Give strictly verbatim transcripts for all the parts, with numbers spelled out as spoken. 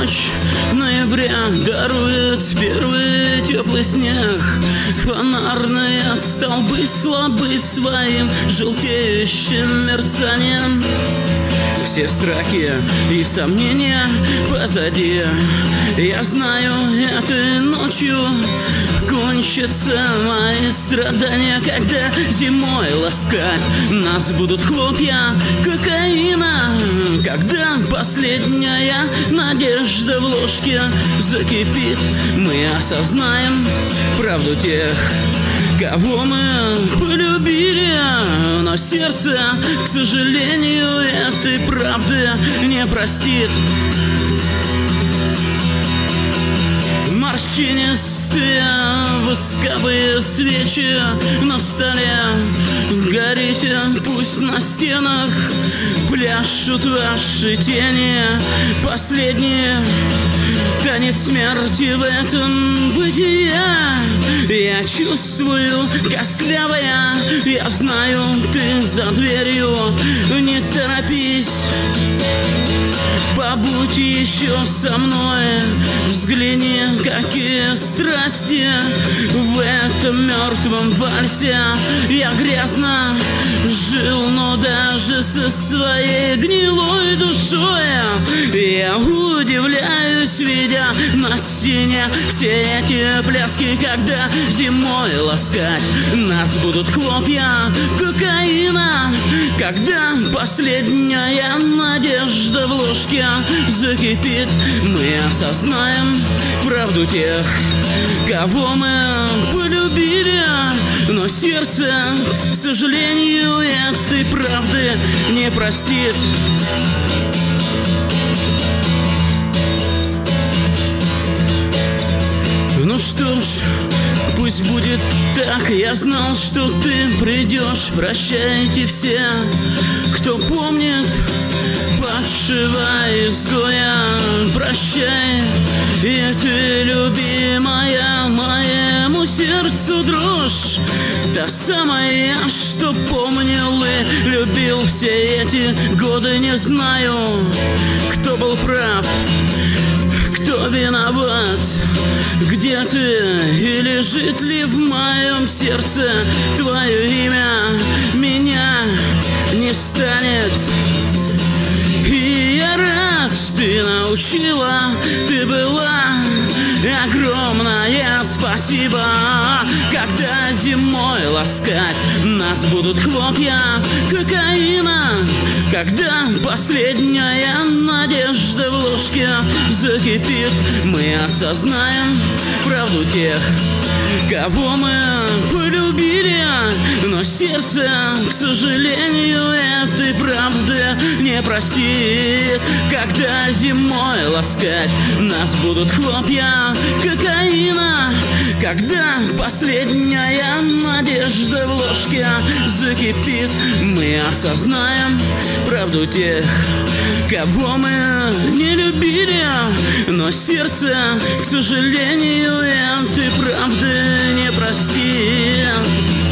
ночь ноября дарует первый теплый снег. Фонарные столбы слабы своим желтеющим мерцанием. Все страхи и сомнения позади. Я знаю, этой ночью кончатся мои страдания, когда зимой ласкать нас будут хлопья кокаина, когда последняя надежда в ложке закипит. Мы осознаем правду тех, кого мы полюбили, но сердце, к сожалению, этой правды не простит. Морщинистые восковые свечи на столе, горите, пусть на стенах пляшут ваши тени. Последний танец смерти в этом бытие. Я чувствую, костлявая, я знаю, ты за дверью. Не торопись, побудь еще со мной. Взгляни, какие страсти в этом мертвом вальсе. Я грязно жил, но даже со своей гнилой душой я удивляюсь, видя на стене все эти пляски, когда зимой ласкать нас будут хлопья кокаина, когда последняя надежда в ложке закипит. Мы осознаем правду тех, кого мы полюбили, но сердце, к сожалению, этой правды не простит. Ну что ж, пусть будет так. Я знал, что ты придешь. Прощайте все, кто помнит падшего изгоя. Прощай, и ты, любимая, моему сердцу дрожь. Та самая, что помнил и любил все эти годы. Не знаю, кто был прав, кто виноват, где ты и лежит ли в моем сердце твое имя. Меня не станет, и я рад, ты научила, ты была. Огромное спасибо, когда зимой ласкать нас будут хлопья кокаина, когда последняя надежда в ложке закипит. Мы осознаем правду тех, кого мы полюбили, но сердце, к сожалению, этой правды не простит. Когда зимой ласкать нас будут хлопья кокаина, когда последняя надежда в ложке закипит. Мы осознаем правду тех, кого мы не любили, но сердце, к сожалению, этой правды не простит.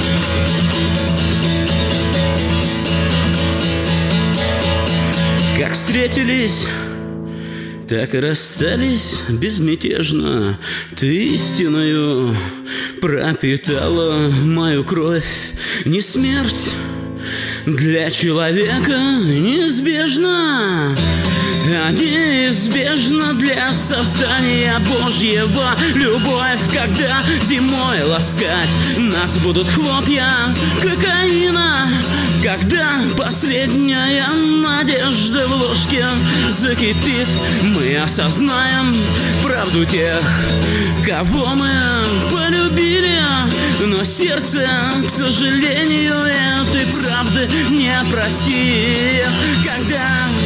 Как встретились, так и расстались безмятежно. Ты истиною пропитала мою кровь. Не смерть для человека неизбежна, а неизбежна для создания Божьего. Любовь, когда зимой ласкать нас будут хлопья кокаина, когда последняя надежда в ложке закипит. Мы осознаем правду тех, кого мы полюбили, но сердце, к сожалению, этой правды не простит. Когда